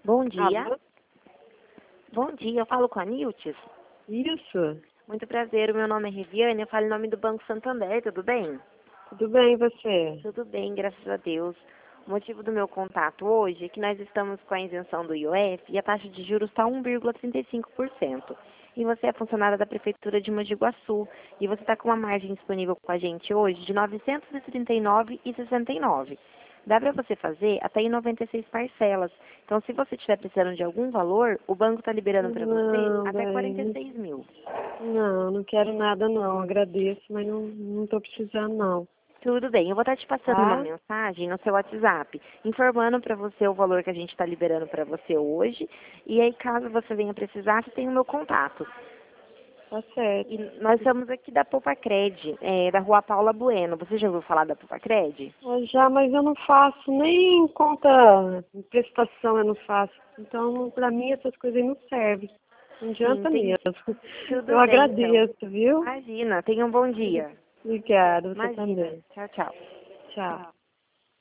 Bom dia. Alô? Bom dia, eu falo com a Niltes. Isso. Muito prazer, o meu nome é Reviane, eu falo em nome do Banco Santander, tudo bem? Tudo bem, e você? Tudo bem, graças a Deus. O motivo do meu contato hoje é que nós estamos com a isenção do IOF e a taxa de juros está 1,35%. E você é funcionária da Prefeitura de Mogi Guaçu e você está com uma margem disponível com a gente hoje de R$ 939,69. Dá para você fazer até em 96 parcelas. Então, se você estiver precisando de algum valor, o banco está liberando para você Não, até bem, 46 mil. não quero nada não. Agradeço, mas não tô precisando não. Tudo bem, eu vou estar te passando uma Tá? mensagem no seu WhatsApp, informando para você o valor que a gente está liberando para você hoje. E aí, caso você venha precisar, você tem o meu contato. Tá certo. E nós estamos aqui da Popacred, da Rua Paula Bueno. Você já ouviu falar da Popacred? Já, mas eu não faço nem conta, prestação eu não faço. Então, pra mim, essas coisas aí não servem. Não Sim, adianta entendi. mesmo. Eu Tudo bem, então. agradeço, viu? Imagina, tenha um bom dia. Obrigada, você Imagina. também. Tchau, tchau. Tchau.